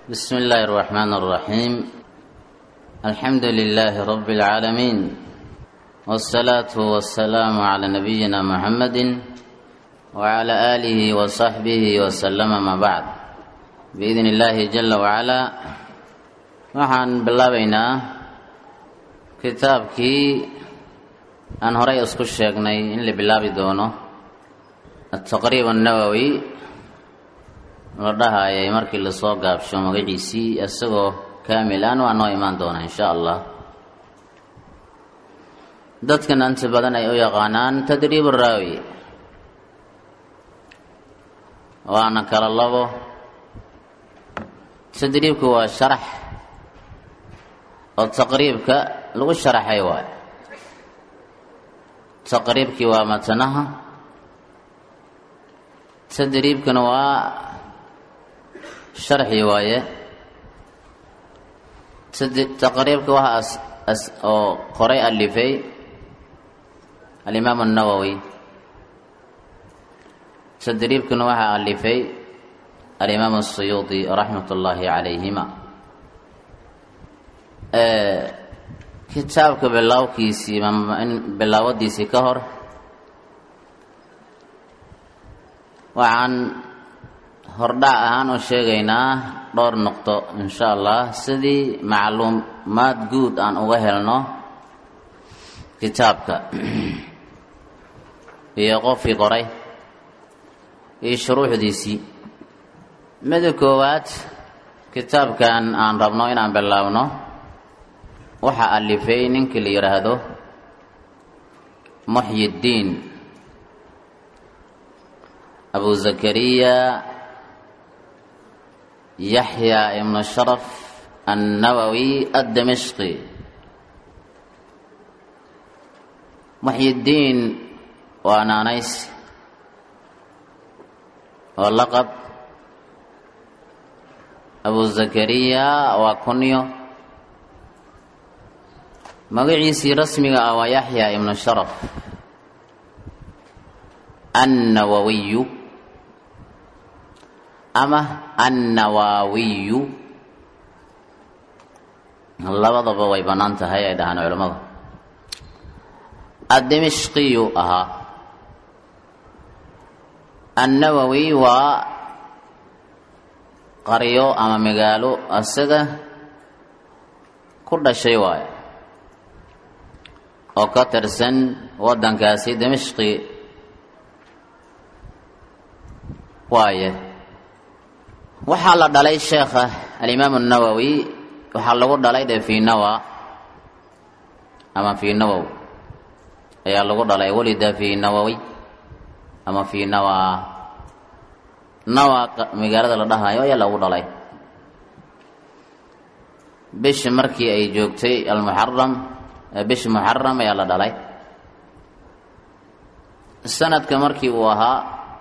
بسم الله الرحمن الرحيم الحمد لله رب العالمين والصلاة والسلام على نبينا محمد وعلى آله وصحبه وسلم ما بعد بإذن الله جل وعلا waxaan bilaabaynaa kitaabkii aan horay isku sheegnay in la bilaabi doono at-taqrib an-nawawi la dhahayay markii la soo gaabsho magaciisii isagoo kaamil ah waa noo imaan doona insha Allah dadkan inta badan ay u yaqaanaan tadriib ar-rawi waana kala labo tadriibku waa sharax oo taqriibka lagu sharaxay waay taqriibki waa matanaha tadriibkuna waa sharxi waaye taqriibka waxa oo qoray alifay al-Imam an-Nawawi tadriibkuna waxa alifay al-Imam as-Suyuti rahmatullahi alayhima kitaabka bilawkiisii bilaawadiisii ka hor waxaan hordhac ahaan u sheegaynaa dhowr noqdo insha Allah sidii macluumaad guud aan uga helno kitaabka iyo qofkii qoray iyo shuruuxdiisii mida koowaad kitaabkan aan rabno inaan bilaawno waxaa alifay ninkii la yidhaahdo Muhyiddin Abu Zakariya Yahya ibn Sharaf an-Nawawi ad-Dimashqi Muhyiddin waa naanays oo laqab Abu Zakariya waa kunyo magaciisii rasmiga ah waa Yahya ibn Sharaf an-Nawawi ama an-Nawawi labadaba way banaan tahay ay dhahaan culimada ad-Dimashqi aha an-Nawawi waa qaryo ama magaalo asaga ku dhashay waay oo ka tirsan wadankaasi Dimashqi waaye waxaa la dhalay sheekha al-Imam an-Nawawi waxaa lagu dhalay fi Nawa ama fi Nawaw ayaa lagu dhalay walida fi Nawawi ama fi Nawa magaalada la dhahayo ayaa lagu dhalay bish markii ay joogtay al-Muharram bish Muharram ayaa la dhalay sanadka markii uu ahaa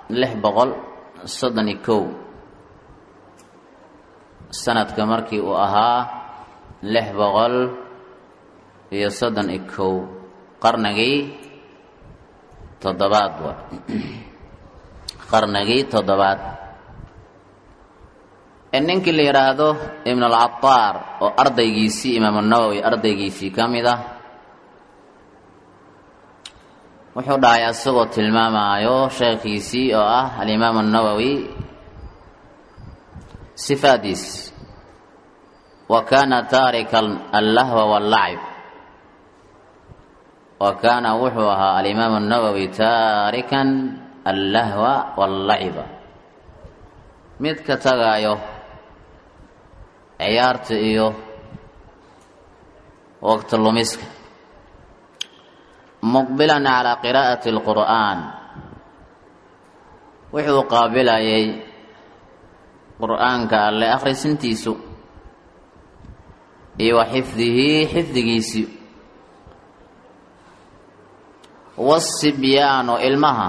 631 sanadka markii uu ahaa 631 qarnigii toddobaad ninkii la yiraahdo Ibn al-Attar oo ardaygiisii Imam an-Nawawi ardaygiisii kamid ah wuxuu dhahay asagoo tilmaamayo sheekhiisii oo ah al-Imam an-Nawawi sifaadiis wa kana tarikan al-lahwa wal-la'ib wa kana wuxuu ahaa al-Imam an-Nawawi tarikan al-lahwa wal-la'iba mid ka tagaayo ciyaarta iyo waqti lumiska muqbilan ala qiraa'ati al-Qur'an wuxuu qaabilayay qur'aanka alle akhrisintiisu iyo xifdigiisi was-sibyaanu ilmaha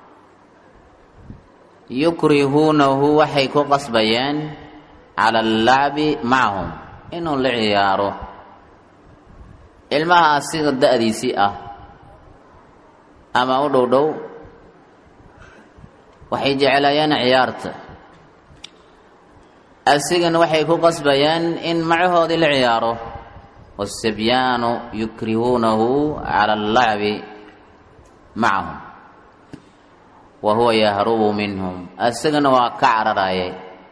yukrihuunahu waxay ku qasbayeen cala al-la'bi macahum inuu la ciyaaro ilmaha asiga da'diisii ah ama u dhow waxay jecelayeen ciyaarta asigana waxay ku qasbayaan in macahoodii la ciyaaro wasibyaanu yukrihuunahu cala allacbi macahum wa huwa yahrubu minhum asigana waa ka cararayay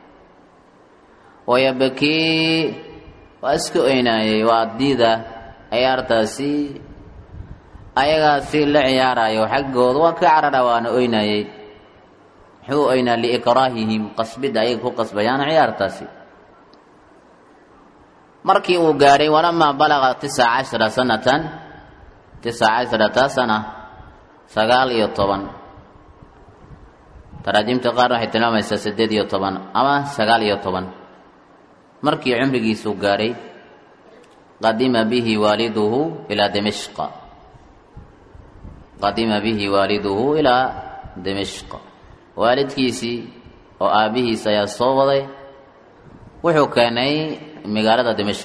wayabkii waa iska oynaayay waa diida ciyaartaasi ayagaasi la ciyaarayo xaggooda waa ka carara waana oynaayay muxuu oynaa liikraahihim qasbidda ayaga ku qasbayaan ciyaartaasi markii uu gaadhay walamaa balaga 19 sanatan 19 sana 19 taraajimta qaar waxay tilmaamaysaa 18 ama 19 markii cumrigiisu gaadhay qadima bihi waaliduhu ilaa dimashqa waalidkiisii oo aabihiis ayaa soo waday wuxuu keenay magaalada dimashq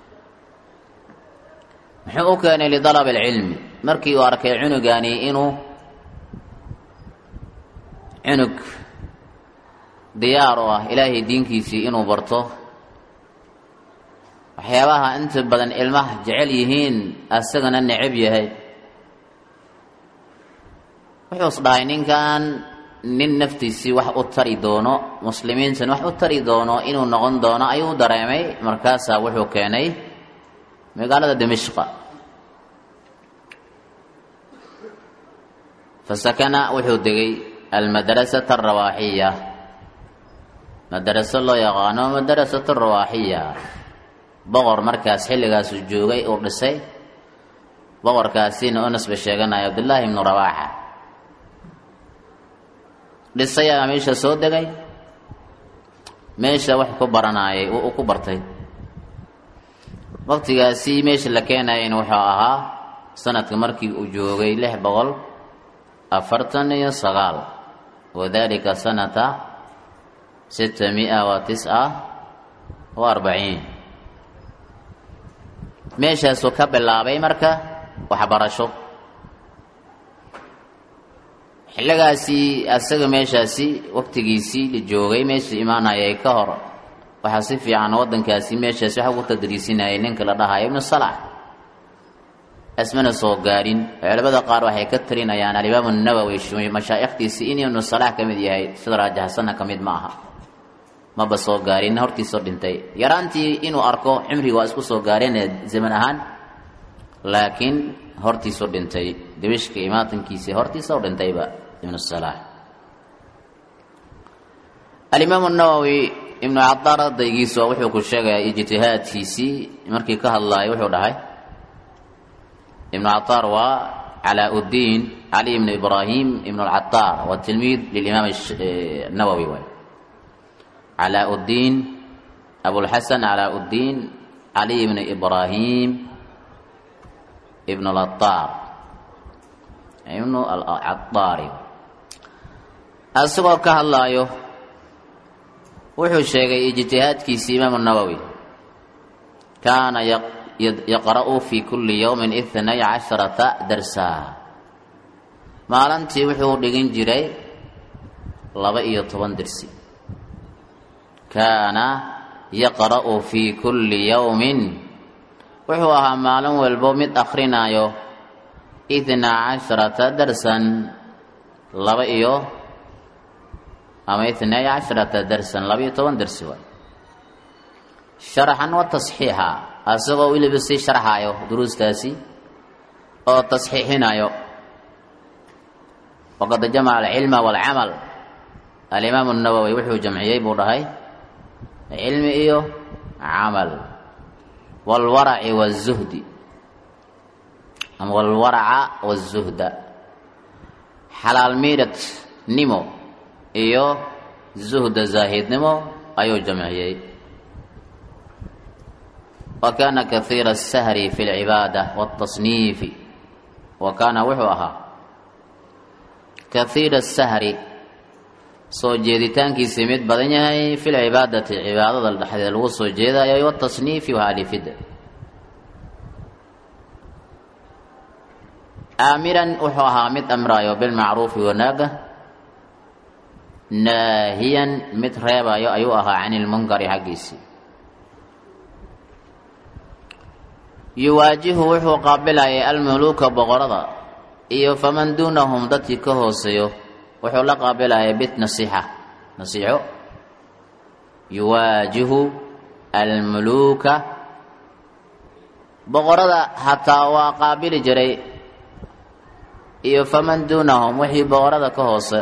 muxuu u keenay lidalab alcilmi markii uu arkay cunugaani inuu cunug diyaar u ah ilaahay diinkiisii inuu barto waxyaabaha inta badan ilmaha jecel yihiin asagana necab yahay wuxuu isdhahay ninkan nin naftiisii wax u tari doono muslimiintan wax u tari doono inuu noqon doono ayuu dareemay markaasaa wuxuu keenay magaalada dimashqa fasakana wuxuu degay almadrasata alrawaaxiya madraso loo yaqaano madrasatu alrawaaxiya boqor markaas xilligaasu joogay uu dhisay boqorkaasina u nasba sheeganaya cabdullaahi ibnu rawaaxa dhisay ayaa meesha soo degay meesha wax ku baranayay uu ku bartay waqtigaasi meesha la keenayayna wuxuu ahaa sanadka markii uu joogay 649 wadalika sanata 649 meeshaasuu ka bilaabay marka waxbarasho xilligaasi asaga meeshaasi waqtigiisii la joogay meesha imaanayay ka hor waxaa si fiican waddankaasi meeshaasi waxa ugu tadriisinayay ninka la dhahayo ibnu salax asmana soo gaarin culimada qaar waxay ka talinayaan alimaam an-nawawi mashaayikhtiisii in ibnu salax ka mid yahay sida raajahsana ka mid ma aha maba soo gaarin hortiisoo dhintay yaraantii inuu arko cimriga waa isku soo gaareen zaman ahaan laakiin hortiisoo dhintay dimashqa imaatankiisii hortiisoo dhintayba ibnu salax alimaam an-nawawi ibnu cadar ardaygiisa wuxuu ku sheegay ijtihaadkiisii markii ka hadlaayay wuxuu dhahay ibnu cadar waa calaa-udiin cali ibnu ibraahim ibnu al-cadar waa tilmiid lilimaam an-nawawi waay calaa-udiin abulxasan calaa-udiin cali ibnu ibraahim ibnu al-cadar ibnu al-cadari asagoo ka hadlaayo wuxuu sheegay ijtihaadkiisii imaam an-nawawi kaana yaqra'u fi kulli yawmin 12 darsa maalintii wuxuu dhigin jiray 12 darsi kaana yaqra'u fi kulli yawmin wuxuu ahaa maalin walbo mid akhrinayo 12 darsan 12 darsan 12 darsi waay sharaxan wa tasxiixa asagoo weliba sii sharxaayo duruustaasi oo tasxiixinayo waqad jamaca alcilma waalcamal alimaam an-nawawi wuxuu jamciyey buu dhahay cilmi iyo camal waalwaraci waazuhdi ama waalwaraca waazuhda xalaal miidhad nimo iyo zuhda zaahidnimo ayuu jamciyey وكان كثير السهر في العبادة والتصنيف وكان وحوها كثير السهر soo jeeditaankiisa mid badan yahay fi lcibaadati cibaadada dhexdeeda lagu soo jeedayo watasniifi waalifida aamiran wuxuu ahaa mid amraayo bilmacruufi wanaaga naahiyan mid reebayo ayuu ahaa cani lmunkari xaggiisii yuwaajihu wuxuu qaabilayay almuluuka boqorada iyo faman duunahum dadkii ka hooseeyo wuxuu la qaabilayay nasiixo yuwaajihu almuluuka boqorada hataa waa qaabili jiray iyo faman duunahum wixii boqorada ka hoose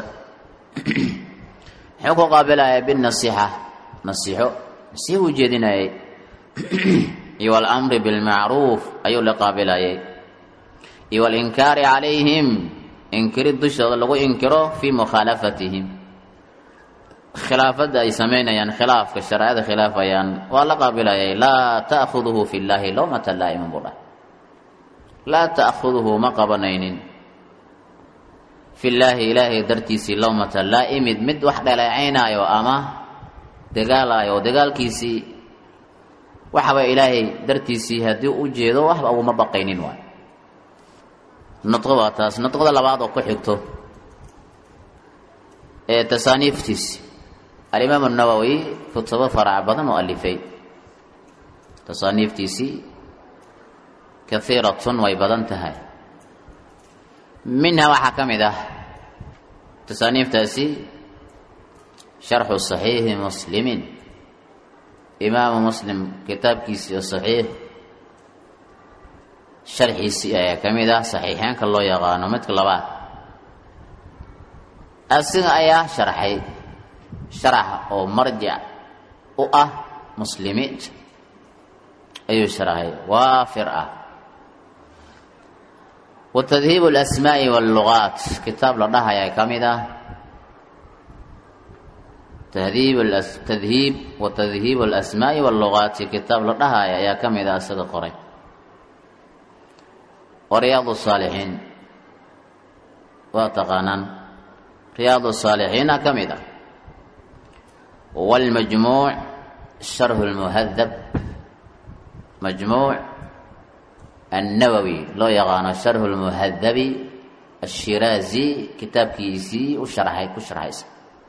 wuxuu ku qaabilayay nasiixo u jeedinayay iyo walamri bilmacruuf ayuu la qaabilayay iyo walinkaari calayhim inkirid dushooda lagu inkiro fii mukhaalafatihim khilaafadda ay samaynayaan khilaafka shareecada khilaafayaan waa la qaabilayay laa ta'khuduhu fi llaahi lawmata laa'imin buu dhahay laa ta'khuduhu ma qabanaynin fi llaahi ilaahay dartiisii lawmata laa'imid mid wax dhaleecaynaayo ama dagaalayo dagaalkiisii waxaba ilaahay dartiisii haddii u jeedo waxba uguma baqaynin waay nudqo waa taas nudqada labaad oo ku xigto ee tasaaniiftiisi alimaamu nawowi kutubo farac badan oo alifay tasaaniiftiisii kaiiratun way badan tahay minha waxaa ka mid ah tasaaniiftaasi sharxu saxiixi muslimin imaamu muslim kitaabkiisii oo saxiix sharxiisii ayaa ka mid ah saxiixeenka loo yaqaano midka labaad asiga ayaa sharxay sharax oo marjic u ah muslimiinta ayuu sharxay waafir ah watadhiib alasmaa'i wallugaat kitaab la dhahayaa ka mid ah tadhiib alasmaa'i wallugaati kitaab la dhahaya ayaa ka mid ah isaga qoray wa riyaad saalixiin waa taqaanaan riyaad saalixiina ka mid ah wاlmajmuuc sharh اlmuhadab majmuuc annawowi loo yaqaano sharhu اlmuhadabi ashiraazi kitaabkiisii ku sharxaysa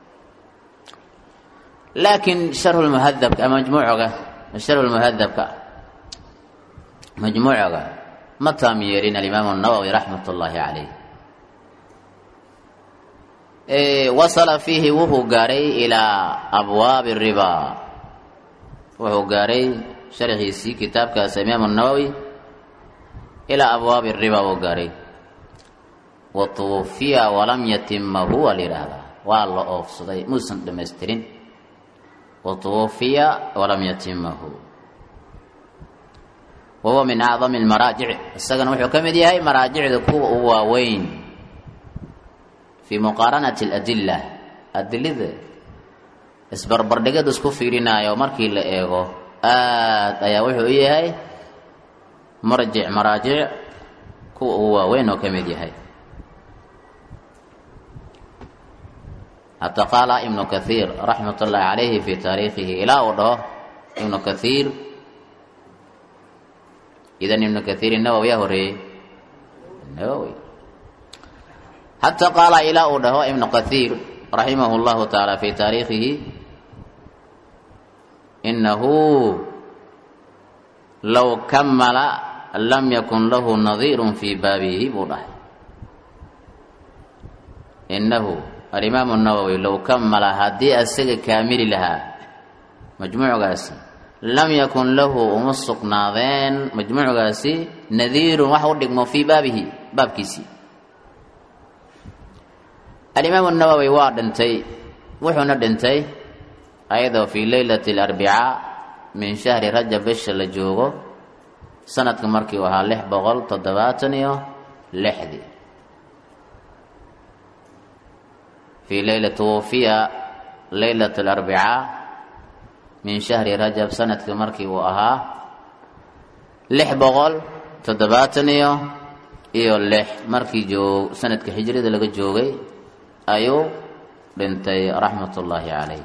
laakiin sharhu lmuhadabka majmuucoga sharhu lmuhadabka majmuucoga ma taam yeelin alimaamu الnawowi raxmat اllahi calayh wasala fiihi wuxuu gaaray ilaa abwaabi الriba wuxuu gaaray sharxiisii kitaabkaas imaamu الnawowi ilaa abwaabi الriba wuu gaaray watuwufiya walam yatima huwa layidhaahdaa waa la oofsaday muusan dhamaystirin watuwufiya walam yatimahu wahuwa min acdami اlmaraajic isagana wuxuu ka mid yahay maraajicda kuwa u waaweyn fii muqaaranati اladila adilada isbarbardhigada isku fiirinaayo markii la eego aad ayaa wuxuu u yahay maraajic kuwa ugu waaweyn oo ka mid yahay hataa qaala ibnu kathiir raxmat ullaahi calayhi fii taariikhihi ilaa uu dhaho ibnu kathiir idan ibnu kathiir nawowi yaa horeeyey nawowi hataa qaala ilaa uu dhaho ibnu kathiir raximah llahu tacaala fii taariikhihi inahu low kamala lam yakun lahu nadiirun fii baabihi buu dhahay inahu alimaamu nawowi low kamala haddii asaga kaamili lahaa majmuucgaasi lam yakun lahu uma sugnaadeen majmuucgaasi nadiirun wax u dhigmo fii baabihi baabkiisii alimaamu nawowi waa dhintay wuxuuna dhintay ayadoo fii leylati alarbicaa min shahri rajab bisha la joogo sanadka markii u ahaa 676 fii tuwufiya leylat alarbicaa min shahri rajab sanadka markii uu ahaa 676 markii sanadka hijrada laga joogay ayuu dhintay raxmat ullaahi calayh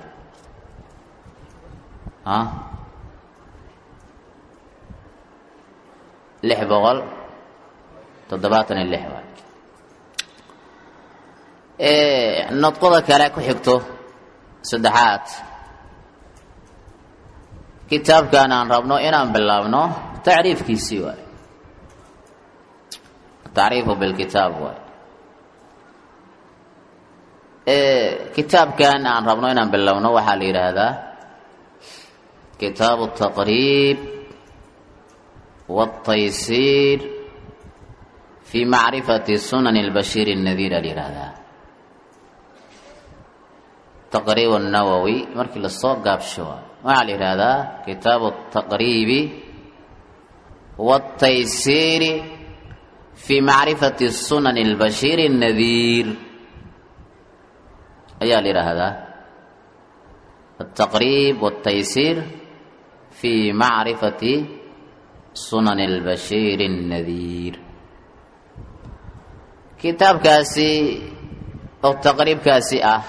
lix boqol toddobaatan iyo lix waay nudqada kale ku xigto saddexaad kitaabkan aan rabno inaan bilaabno tacriifkiisii waay tacriifu bilkitaab waay kitaabkan aan rabno inaan bilaabno waxaa la yidhaahdaa kitaabu التaqriib والتaysiir fi macrifati sunan الbashiir الnadiir a la yidhaahdaa taqriib الnawowi markii lasoo gaabsho waxaa la yidhaahdaa kitaabu التaqriibi والتaysiiri fi macrifati sunan الbashiir الnadiir ayaa la yidhaahdaa التaqriib والتaysiir fi macrifati sunan الbashiir الnadiir kitaabkaasi oo taqriibkaasi ah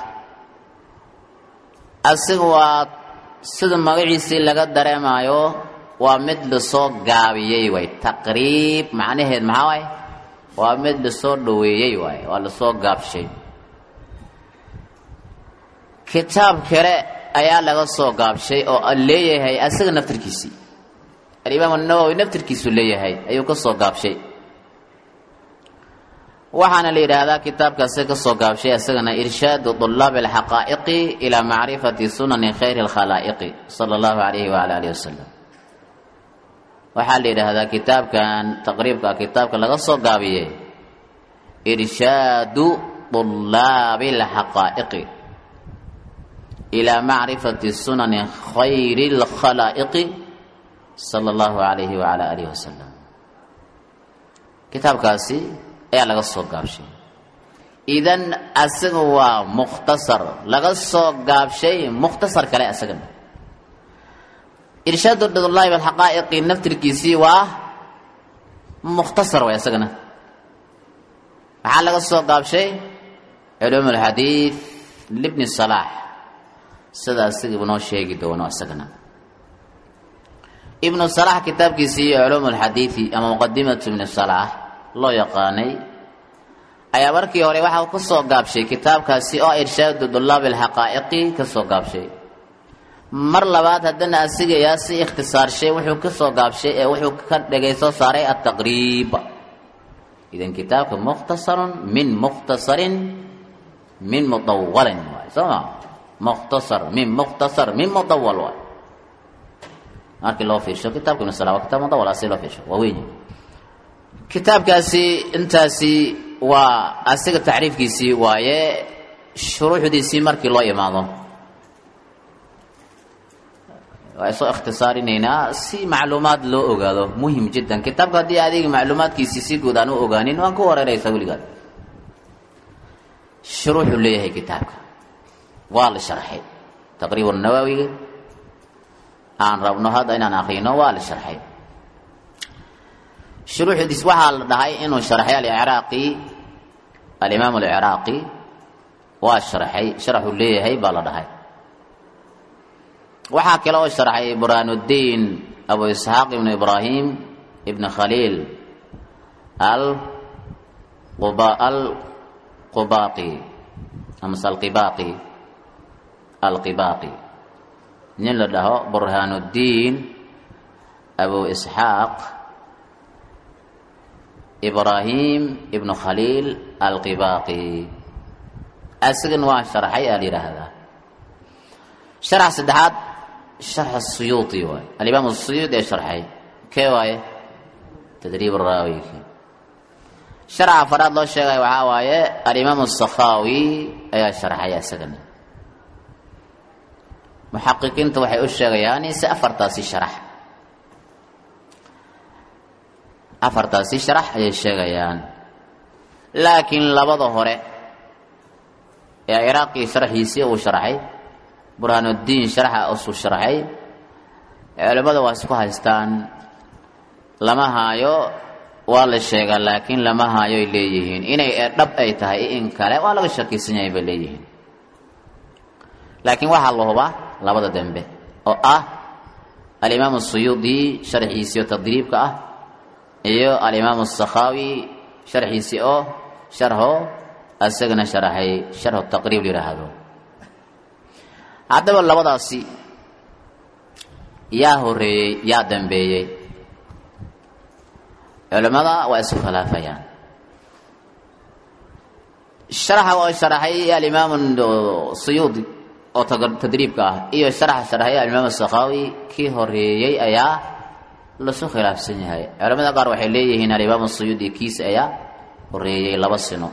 asiga waa sida magaciisii laga dareemayo waa mid lasoo gaabiyey waay taqriib macnaheed maxaa waay waa mid lasoo dhoweeyey waay waa lasoo gaabshay kitaab kale ayaa laga soo gaabshay oo leeyahay asaga naftirkiisii alimaam الnawowi naftirkiisu leeyahay ayuu ka soo gaabshay waxaana la yidhaahdaa kitaabkaasi ka soo gaabshay asagana irshaadu طulaab الxaqaa'iqi ilaa macrifati sunani khayr الkhalaa'iqi salى اllahu alayhi wala alihi wasalam waxaa la yidhaahdaa kitaabkan taqriibka kitaabka laga soo gaabiyey irshaadu طulaabi الxaqaa'iqi ilaa macrifati sunani khayr الkhalaa'iqi salى اllahu alayhi wala alihi wasalam kitaabkaasi ayaa laga soo gaabshay idan asaga waa mukhtasar laga soo gaabshay mukhtasar kale asagana irshaadu طulaab الxaqaa'iqi naftirkiisii waa mukhtasar way asagana maxaa laga soo gaabshay culuum الxadiid libni صalaax sida asiga inoo sheegi doono asagana ibnu صalaax kitaabkiisii culuum الxadiidi ama muqadimatu ibni صalaax loo yaqaanay ayaa markii hore waxaa ka soo gaabshay kitaabkaasi oo irshaadu طulaab الxaqaa'iqi ka soo gaabshay mar labaad haddana asiga ayaa si ikhtisaarshay wuxuu ka soo gaabshay ee wuxuu ka dhigay soo saaray ataqriib idan kitaabka mukhtasarun min mukhtasarin min mudawalin waay soo ma mukhtasar min mukhtasar min mudawal waay markii loo fiirsho kitaabka ibnu salaa waa kitaab mudawal asi loo fiirsho waa weyn kitaabkaasi intaasi waa asiga tacriifkiisii waaye shuruuxdiisii markii loo imaado waa soo ikhtisaarinaynaa si macluumaad loo ogaado muhim jiddan kitaabka haddii adiga macluumaadkiisii si guud aan u ogaanin waan ku wareeraysaa weligaad shuruuxuu leeyahay kitaabka waa la sharxay taqriib nawawiga aan rabno hadda inaan akrino waa la sharxay shuruuxdiis waxaa la dhahay inuu sharxay alciraaqi alimaam alciraaqi waa sharxay sharaxuu leeyahay baa la dhahay waxaa kale oo sharxay burhaanuddiin abu isxaaq ibnu ibraahim ibn khaliil alqubaaqi amase alqibaaqi nin la dhaho burhaanuddiin abu isxaaq ibraahim ibnu khaliil alqibaaqi asigan waa sharxay aa la yidhaahdaa sharax saddexaad sharx asuyuuti waay alimaam asuyuuti ee sharxay kee waaye tadriib araawiga sharxa afaraad loo sheegay waxaa waaye alimaam asakhaawi ayaa sharxay isagana muxaqiqiinta waxay u sheegayaan si afartaasi sharax ayay sheegayaan laakiin labada hore ee ciraaqi sharxiisii uu sharxay burhaanuddiin sharxa usuu sharxay culimmada waa isku haystaan lama haayo waa la sheegaa laakiin lama haayoy leeyihiin inay dhab ay tahay in kale waa laga shakiisan yahay bay leeyihiin laakiin waxaa la hubaa labada dambe oo ah alimaam asuyuudi sharxiisii oo tadriibka ah iyo alimaam asakhaawi sharxiisii oo sharho asagana sharaxay sharxu taqriib yidhaahdo haddaba labadaasi yaa horeeyey yaa dambeeyey culimada waa isku khilaafayaan sharaxa oo sharaxay al-Imam Suyuudi oo tadriibka ah iyo sharaxay al-Imam Sakhawi kii horeeyey ayaa la soo khilaafsan yahay culimada qaar waxay leeyihiin al-Imam Suyuudi kiis ayaa horeeyey 2 sano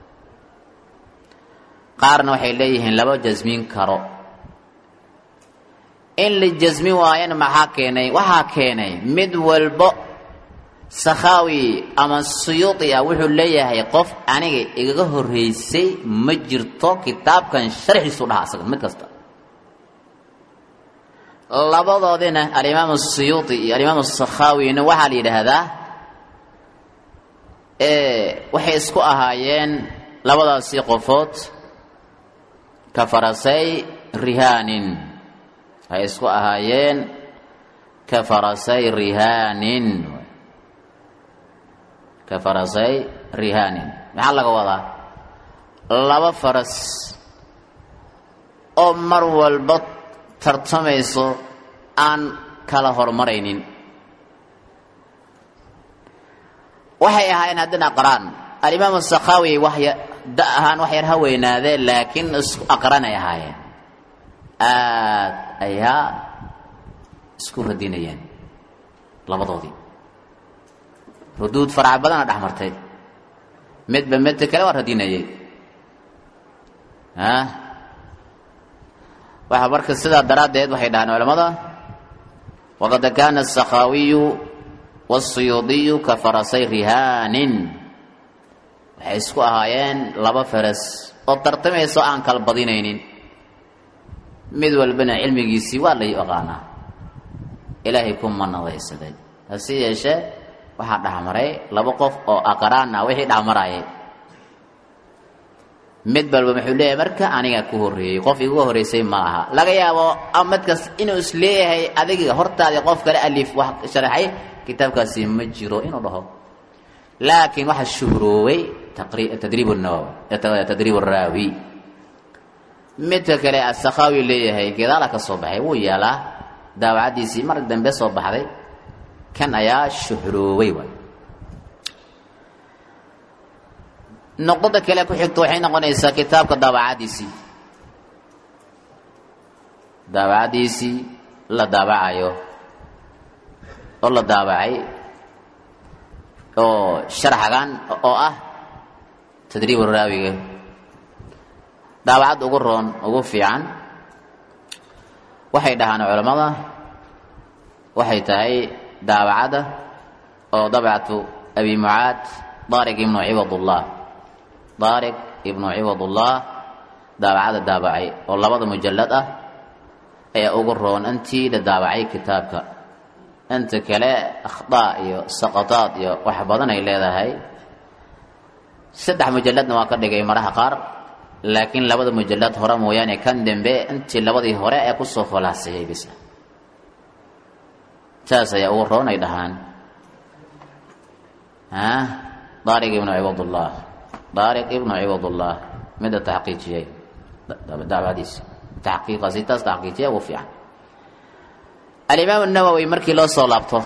qaarna waxay leeyihiin 2 jasmin karo in la jasmin waayana maxaa keenay waxa keenay mid walba Sakhawi ama Suyuudi wuxuu leeyahay qof aniga igaga horeysay ma jirto kitaabkan sharxiisu dhaha asaga mid kasta labadoodina al-Imam Suyuudi iyo al-Imam Sakhawi waxa la yiraahdaa waxay isku ahaayeen labadaasi qofood ka farasay rihanin ay isku ahaayeen ka farasay rihanin كفرسي رهان maxaa laga wadaa 2 faras oo mar walba tartamayso aan kala hormaraynin waxay ahaayeen hadana qaraan al-Imam Sakhawi wahya daahan wax yar haweenaade laakiin isku aqran ay ahaayeen ayaa isku radinayeen labadoodii ردود فرع بدنا دحمرتay midba mid kale waa radinayay waxa marka sida daraadeed waxay dhahan culimada waqad kana as-Sakhawi was-Suyuudi ka farasay rihanin waxay isku ahaayeen 2 faras oo tartamayso aan kala badinaynin mid walbana cilmigiisii waa la yaqaanaa ilaahay kuma nadeeysaday hasi yeeshee waxa dhaxmaray 2 qof oo aqraan ah wixii dhaxmarayay mid balba wuxuu leeyahay marka aniga ku horeeyay qof igu horeysay ma aha laga yaabo amadkas inuu isleeyahay adiga hortaada qof kale alif wax sharaxay kitaabkaasi ma jiro inuu dhaho laakiin waxa shuhrooway tadriib an-nawawi tadriib ar-rawi mid kale as-Sakhawi leeyahay gadaal ka soo baxay wuu yaalaa daawacadiisii mar dambe soo baxday كان أيا شهروي وي نقطة كلا كحكتو حين قنيسا كتاب كدابعاديسي دابعاديسي لا دابعايو والله دابعي أو شرح كان أو تدريب الراوي دابعاد أقرون أقفي عن وحي دهان علماء وحي تهي دابعده أو دبعته أبي معاد طارق ابن عوض الله طارق ابن عوض الله دابعده دابعي والله بعض مجلدة أي أقرون أنتي لدابعي كتابك أنت كلا أخطاء سقطات وحبضنا إلى هاي 6 مجلد نواقد لقي مرها قار لكن لبض مجلد هرم وياني كان دنبي أنت لبضي هراء يقصه خلاصه بس ساسا يورون ايدهان طارق ابن عوض الله طارق ابن عوض الله مدى تحقيقي دعوة حديث تحقيق ستاس تحقيقي وفيع الإمام النووي مركي لو صلابته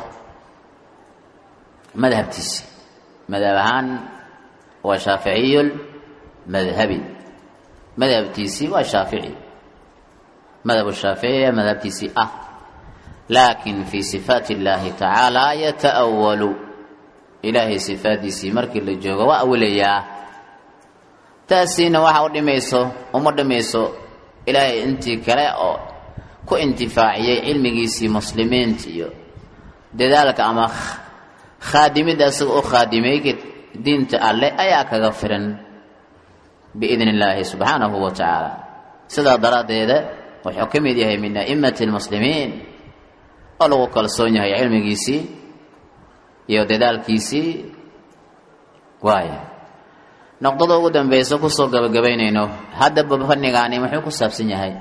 مذهب تيسي مذهبان وشافعي المذهبي مذهب تيسي وشافعي مذهب الشافعي مذهب تيسي لكن في صفات الله تعالى يتأول إلهي صفات سيمرك اللي جوغا وأولياء تاسين واحد دميسو ومر دميسو إلهي انتي كلاء كو انتفاعي علمي سي مسلمين تيو لذلك أما خادمي داسو أو خادمي دين تألي أياك غفرا بإذن الله سبحانه وتعالى سيدا دراد هذا وحكمي ديه من أئمة المسلمين لو kalsoon yahay cilmigiisii iyo dadaalkiisii waaya noqdada ugu dambaysa ku soo gabagabaynayno hadda fannigaani wuxuu ku saabsan yahay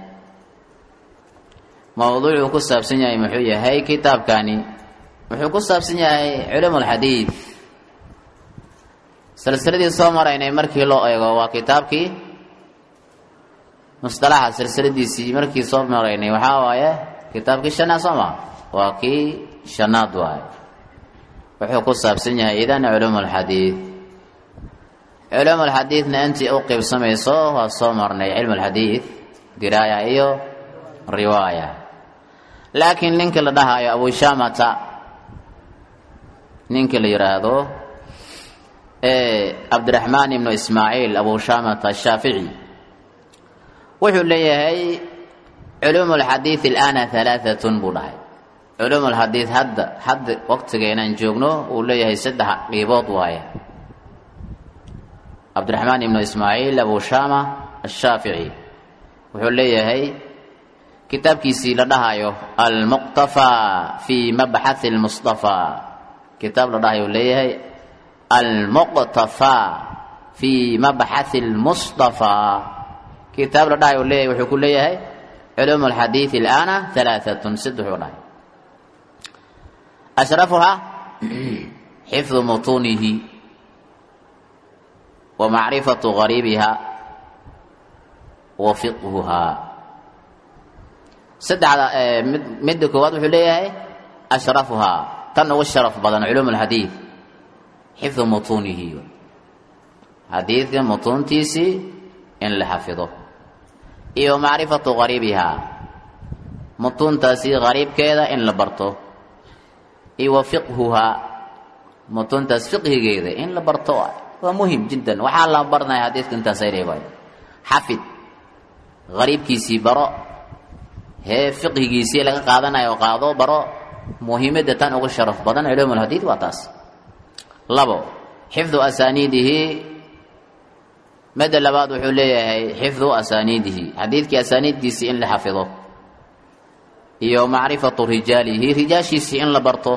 mawduucu ku saabsan yahay muxuu yahay kitaabkani wuxuu ku saabsan yahay culumul hadiith silsiladii soo maraynay markii loo eego waa kitaabkii mustalaha silsiladiisii markii soo maraynay waxa waaye kitaabkii shanaad Soma waa kii shanaad waaye wuxuu ku saabsan yahay idan culumul hadith anti oo qaybsamayso waa soo marnay cilmul hadith diraya iyo riwaya laakiin ninka la dhahayo Abu Shamata ninka la yiraahdo Abdurrahman ibn Ismail Abu Shamata Shafi'i wuxuu leeyahay culumul hadith الآن ثلاثة budhay culumul hadith hadda waqtigeena joogno uu leeyahay saddex qeybood waaye Abdurrahman ibn Ismail Abu Shama Shafi'i wuxuu leeyahay kitaabkiisii la dhahayo al-Muqtafa fi mabhath al-Mustafa kitaab la dhahayo leeyahay al-Muqtafa fi mabhath al-Mustafa kitaab la dhahayo leeyahay wuxuu ku leeyahay علوم الحديث الآن ثلاثة سدحنا أشرفها حفظ متونه ومعرفة غريبها وفقهها سد على مدك واضح ليه أشرفها تنو الشرف بدن علوم الحديث حفظ متونه حديث متون تيسي إن لحفظه iyo maarifatu qaribiha mutuntaasi qaribkeeda in la barto iyo fiqhuha mutuntaas fiqhigeeda in la barto waa muhiim jiddan waxa la barnay hadiiska inta sayreebay xafid qaribkiisi baro fiqhigiisi laga qaadanayo qaado baro muhiimada tan ugu sharaf badan cilmul hadith waa taas labo xifdu asanidihi ماذا لبعض حليه حفظ أسانيده حديث كأسانيد سي إن لحفظه هي معرفة رجاله رجاشي سي إن لبرته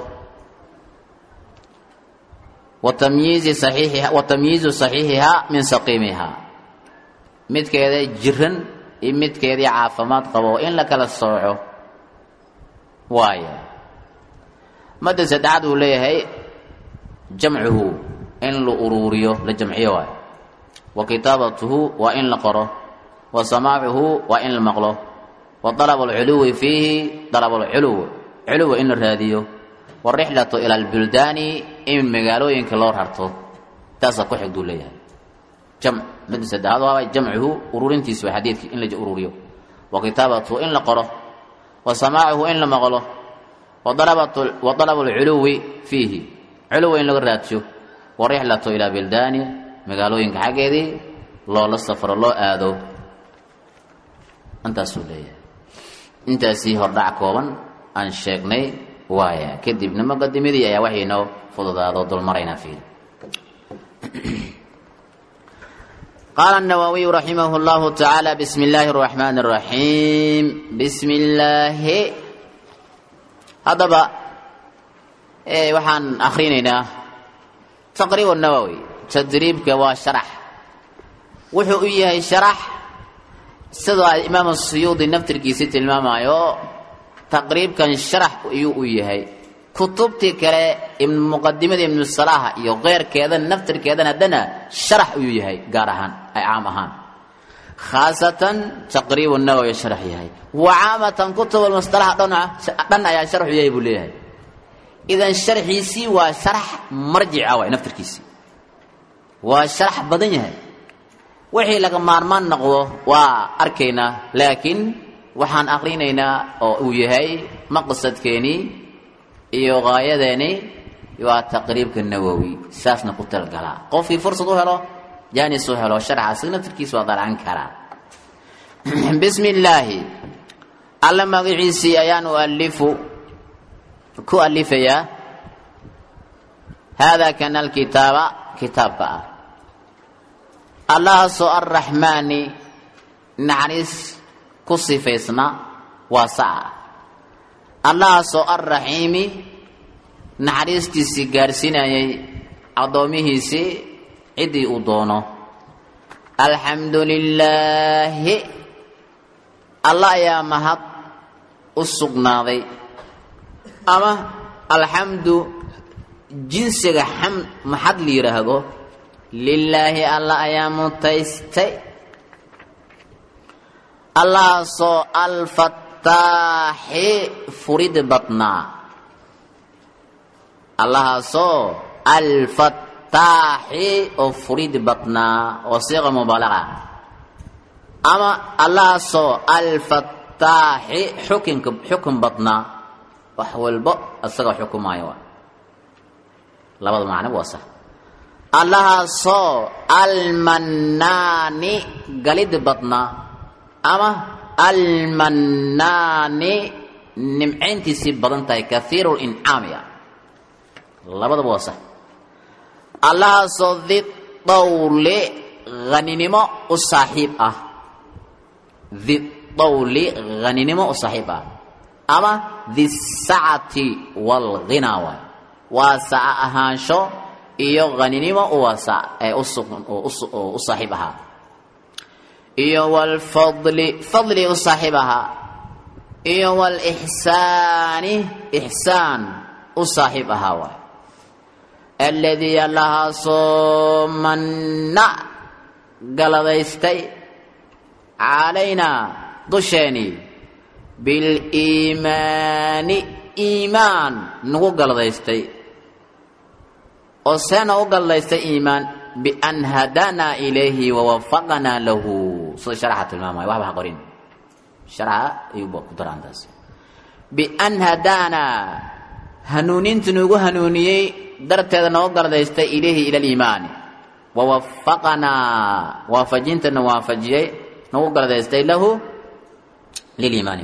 وتمييز صحيحها من سقيمها مد كذا جرن مد كذا عافمات قبو إن لك للصوع وايا ماذا زدعد ليه جمعه إن لأروريه لجمعيه وايا وكتابته وإن لقره وسماعه وإن لمقله وطلب العلو فيه طلب علو إن الراديو والرحلة إلى البلدان إن مقالو إن كلور هرتو تاسكو حق دوليها جمع مدرسة هذا جمعه أرورين تيسوي حديث إن لجأ أروريو وكتابته إن لقره وسماعه إن لمقله وطلب العلو فيه علو إن لقراتشو والرحلة إلى بلدان magaalooyinka xageedii loola safro loo aado intaasuu leeyahay intaasii hordhac kooban aan sheegnay waaya kadibna muqaddimadii ayaa waxay noo fududaado dulmaraynaa fiil قال النووي رحمه الله تعالى بسم الله الرحمن الرحيم بسم الله هذا بقى waxaan akhriinaynaa تقريب النووي تدريبك وشرح وحو إياه شرح سيدا الإمام السيوطي نفتر كيسيت المام آيو تقريب كان شرح إياه كتبتي كلا ابن مقدمة ابن الصلاح إيو غير كذا نفتر كذا ندنا شرح إياه قارهان أي عامهان خاصة تقريب النووي شرح إياه وعامة كتب المصطلح دنا يا شرح إياه بوليه إذا الشرح يسي وشرح مرجع أو نفتر كيسي وشرح بدنها وحي لك مارمان نقوه وأركينا لكن وحان أقرينينا أو يهي مقصد كيني إيو غايديني يو تقريب كالنووي ساسنا قلت القلاء قف في فرصة له جاني سوهله شرح سنة تركيس وضع عنكرا بسم الله علم عيسي أيان أؤلف كؤلف يا هذا كان الكتاب كتاب الله سو الرحمن نعرس كصفيسنا واسع الله سو الرحيم نعرس تسيغارسنا عضومه سي عدي أدونه الحمد لله الله يا مهد السقناضي أما الحمد جنسك حمد محد لي رهضه لله الله أيام تيستي الله سو الفتاح فريد بطنا الله سو الفتاح فريد بطنا وصيغة مبالغة أما الله سو الفتاح حكم بطنا وحول بق الصيغة حكم أيوة لابد معنى وصح الله سو المنان قلد بطنا أما المنان نمعين تسيب بطنتي كثير الإنعام لابد وصح الله سو ذي الطول غنينمو الصاحب ذي الطول غنينمو الصاحب أما ذي السعة والغنى واسع أهانشو iyo ghaninimo u saaxiibaha iyo wal fadli u saaxiibaha iyo wal ihsan u saaxiibaha wa alladhi allaha sumanna galadaystay alayna dushani bil iman nugu galadaystay وسنا وقال إيمان بأن هدانا إليه ووفقنا له شرحة الماما وهذا قرين شرح يبقى قدر عندس بأن هدانا هنونين تنوغو هنوني درت هذا وقال إليه إلى الإيمان ووفقنا وافجين تنوافجي وقال له للإيمان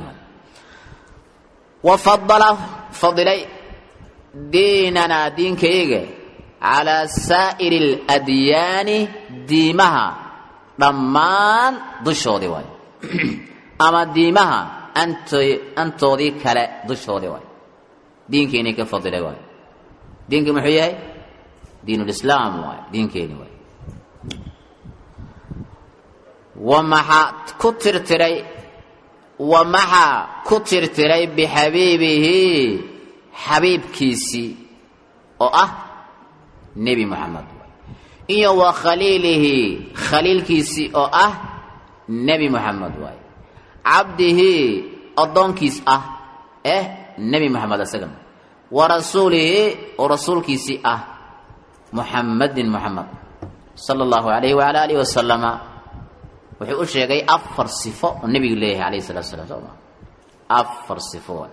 وفضله فضلي ديننا دين كيغي على سائر الأديان ديمها ضمان ضشودي واي أما ديمها أنت ذي كلا ضشودي واي دين كيني كفضل واي دين كمحيي دين الإسلام واي دين كيني واي ومحا كتر تري بحبيبه حبيب كيسي نبي محمد إيه وخليله خليل كيسي نبي محمد واي عبده أضون كيس نبي محمد السلام ورسوله ورسول كيسي محمد صلى الله عليه وعلى آله وسلم وحي أشياء أفر صفة النبي الله عليه الصلاة والسلام أفر صفة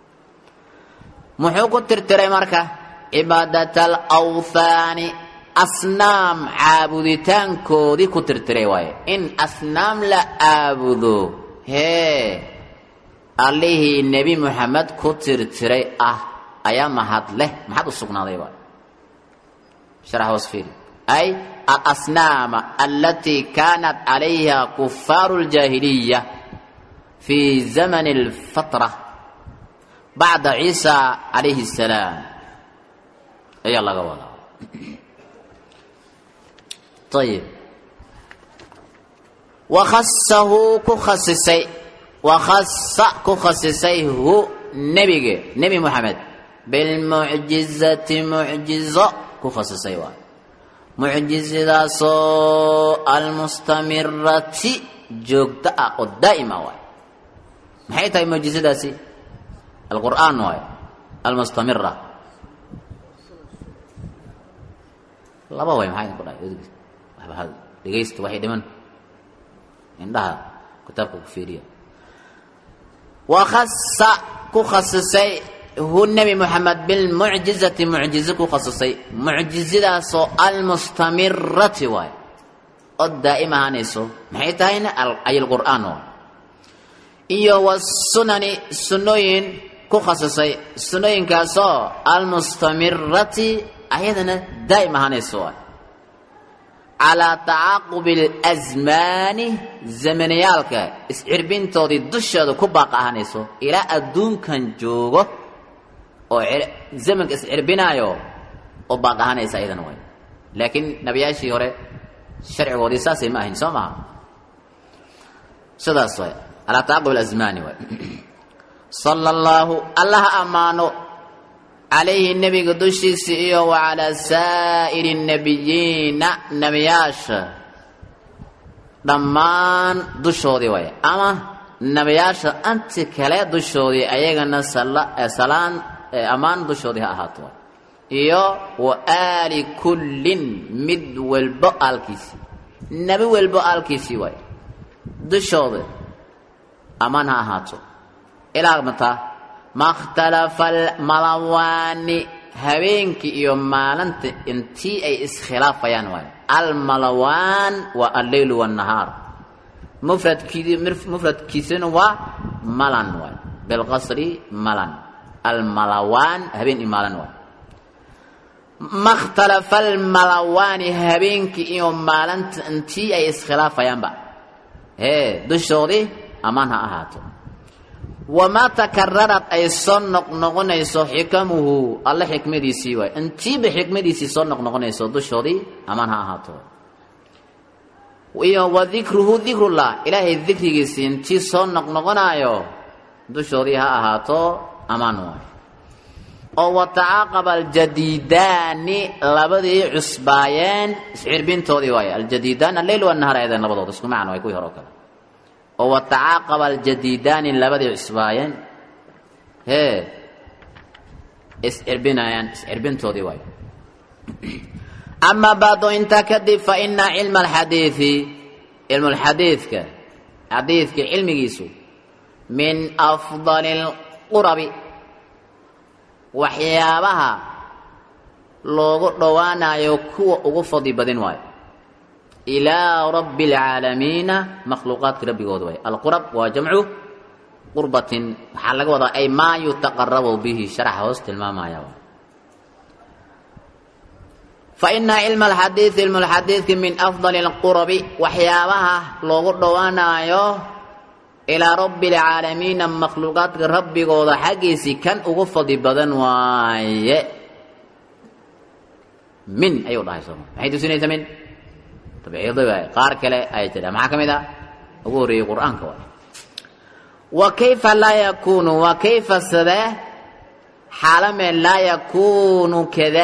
محوكو ترتري مركة عبادة الأوثان أصنام عابدتان كودي كترتري واي إن أصنام لا أعبدو هي عليه النبي محمد كترتري أيام محد له محد السقنا ذي واي شرح وصفير أي الأصنام التي كانت عليها كفار الجاهلية في زمن الفترة بعد عيسى عليه السلام أي الله قوالا طيب وخصه كخصصي هو نبي محمد بالمعجزة معجزة كخصصي معجزة سو المستمرة جوجتا الدائمة واي محيط هاي معجزة سي القرآن واي المستمرة الله باوي محيط القرآن هذا لقيست واحد من عندها كتاب كفيرية كخصصي هو النبي محمد بالمعجزة معجزة كخصصي معجزة سو المستمرة واي الدائمة هانيسو محيط هين أي القرآن واي إيو والسنن سنوين كخصصي سنوين كاسو المستمرة أيضا دائمة هانيسو واي على تعاقب الأزمان زمنيالك إسعربين تودي دشة كباقة هانيسو إلى أدون كان جوغو زمنك إسعربينايو وباقة هانيسا أيضا واي لكن نبياشي هوري شرع ودي ساسي ما هين سوما سدا سوي على تعاقب الأزمان واي صلى الله أمانو عليه النبي قدوشي سئيو وعلى سائر النبيين نبياش ضمان دشو دي وي أما nabiyaasha anti kale dushoodii ayagana salaan amaan dushoodii ha ahaato iyo wa aali kullin mid walba aalkiisi nabi walba aalkiisi way dushooda amaan ha ahaato ilaa mata makhtalafa malawani habeenki iyo maalinta intii ay iskhilaafayaan way al malawan wa al-layl wa an-nahar mufradkiisuna waa malan way bil qasri malan al malawan habeen imalan way makhtalafa al malawani habeenki iyo maalinta intii ay iskhilaafayaan ba dushoodii amaan ha ahaato وما تكررت أي صنق نغنيسو حكمه الله حكمتي سيوي انتي بحكمتي سي صنق نغنيسو دشودي أمانها هاتو وذكره ذكر الله إلهي الذكر سي انتي صنق نغنايو دشودي هاتو أمانه وتعاقب الجديدان لبدي عصبايان سعير بنتو دي واي الجديدان الليل والنهار أيضا لبدو تسكو معنا ويكوي هروكا وتعاقب الجديدان لبدي عصبايان اسعربين تودي واي أما بعد انت كذب فإن علم الحديث حديثك علم جيسو من أفضل القرب وحيابها لوانا يكو أغفضي بدن واي إلى رب العالمين مخلوقات ربي قدوي القرب وجمع قربة حلق وضع أي ما يتقرب به شرح وسط الماما يوم فإن علم الحديث من أفضل القرب وحيابها لغدوانا إلى رب العالمين مخلوقات ربي قدوي حقيسي كان أغفض بدن واي من أي الله يسمى حيث سنة من طبيعي قار كلا آية معك ماذا أقول القرآن كوي وكيف لا يكون وكيف سده حال من لا يكون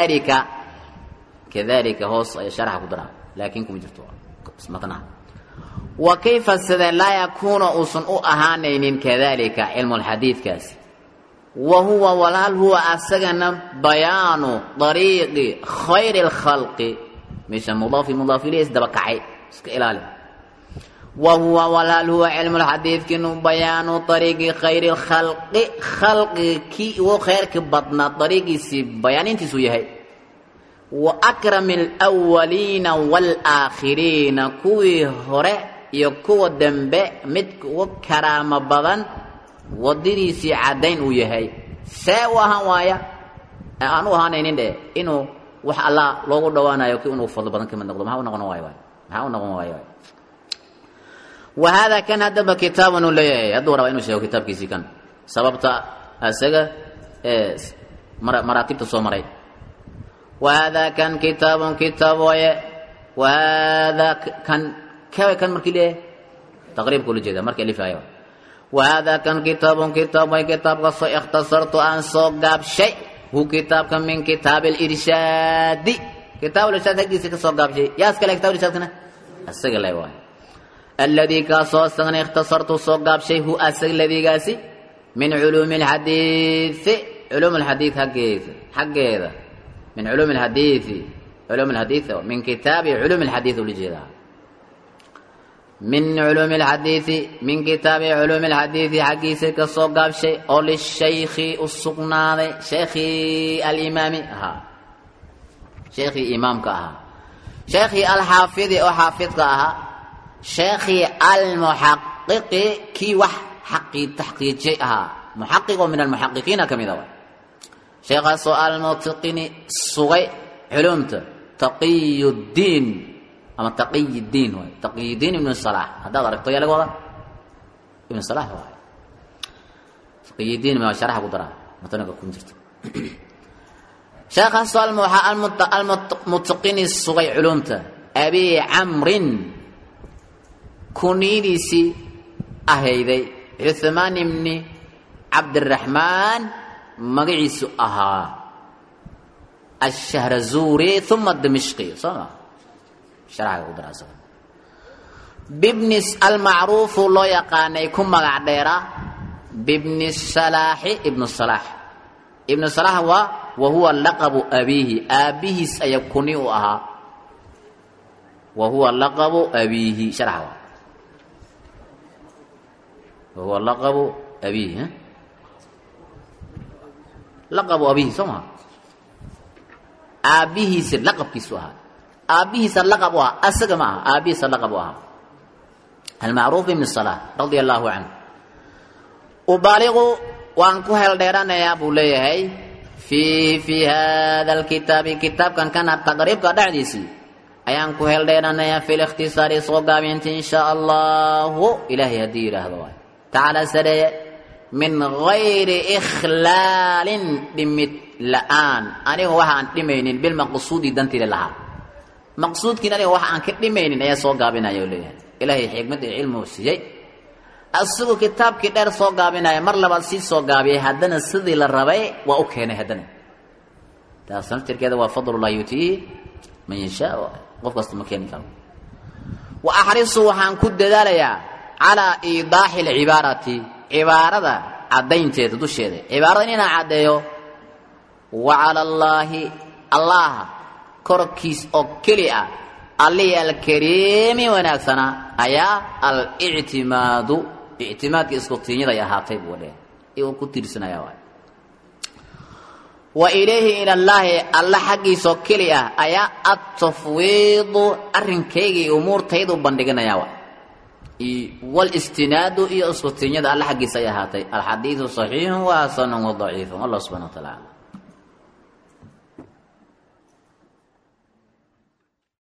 كذلك هو شرح قدرة لكنكم جرتوا اسمتنا وكيف سده لا يكون أصن أهانين كذلك علم الحديث كاس وهو والهل هو أسجن بيان طريق خير الخلق مش مضاف إليه اسدبكعي اسكيلالي وهو والهل هو علم الحديث كنو بيان طريق خير الخلق كي وخير كبطنا طريق سي بيان انت سويه وأكرم الأولين والآخرين كوي هره يكو دنبه متك وكرام بدن ودريسي عدين ويهي ساوها وايا أنو هانين ده إنو wax alla loogu dhawaanayo kii inuu fadlo badan kama noqdo maxaa u noqon waayo وهذا كان هذا كتاب ليه هذا ورا إنه شيء كتاب كيسي كان سببته أسجى مراتب تصومري وهذا كان كتاب وهذا كان مركليه تقريب كل جدا مركل اللي فيه وهذا كان كتاب قصة اختصرت عن صواب شيء هو كتاب من كتاب الإرشاد كتاب الإرشاد هكذا كصواب شيء يا أسكال كتاب الإرشاد كنا أسكال لا يوان الذي كصوص اختصرت صواب شيء هو أسكال الذي قاسي من علوم الحديث حق هذا من علوم الحديث من كتاب علوم الحديث والجهاد من كتاب علوم الحديث حقيس كصواب شيء أو للشيخ السقناذ شيخي الإمام شيخي إمام كها شيخي الحافظ أو حافظ كها شيخي المحقق كي حقي تحقيق شيئها محقق من المحققين كم ذا شيخ السؤال المتقن صغي علومته تقي الدين أما تقي الدين هو تقي الدين ابن الصلاح هذا غير طيالك والله ابن الصلاح هو تقي الدين ما شرح قدرة مثلا كنت شيخ السؤال المتقن الصغي علومته أبي عمرو كنيديسي أهيدي عثمان بن عبد الرحمن مقعيس الشهرزوري ثم الدمشقي صح شرح الدراسة bibnis almacruufu loo yaqaanay ku magac dheera bibni salaaxi ibnu salaax ibnu salaax wa huwa laqabu abiihi aabihiis ayaa kuni u ahaa wa huwa laqabu abiihi sharaxa wa huwa laqabu abiihi laqabu abiihi soma aabihiisa laqabkiisu ahaa aabihiisa laqab u ahaa asaga ma aha aabihiisa laqab u ahaa almacruuf ibn salah radia allahu canhu ubaaliqu waan ku heeldheeranayaa buu leeyahay fi hada alkitaabi kitaabkan kana taqriibka dhexdiisii ayaan ku heeldheeranayaa fi likhtisaari soo gaabinta in shaa allahu ilaahay haddii yidhaahdo waay tacaala sareeye min gayri ikhlaalin dhimid la'aan aniga waxa aan dhimaynin bilmaqsuudi dantiile lahaa maqsuudkiin aniga waxa aan ka dhimaynin ayaa soo gaabinaya oo leeyahay ilaahay xikmad iyo cilmi siiyey asagoo kitaabkii dheer soo gaabinaya mar labaad sii soo gaabiyay haddana sidii la rabay waa u keenay haddana taas naftirkeeda waa fadlullah yutiihi man yashaa qof kasta ma keeni karo wa axrisu waxaan ku dadaalayaa calaa iidaaxi alcibaarati cibaarada caddaynteeda dusheeda cibaarada inaan caddeeyo wa cala allaahi allah korkiis oo keli ah allihii alkariimi wanaagsana ayaa alictimaadu ictimaadka isku tiinyaday ahaatay buu dheh uu ku tiirsanaya waay wa ilayhi ila allaahi alla xaggiisoo keli ah ayaa atafwiidu arrinkayga iyo umuurtaydu bandhiganaya waay walistinaadu iyo isku tiinyada alla xaggiisa ay ahaatay alxadiidu saxiixun wa hasanun wa daciifun allah subxana wa tacaala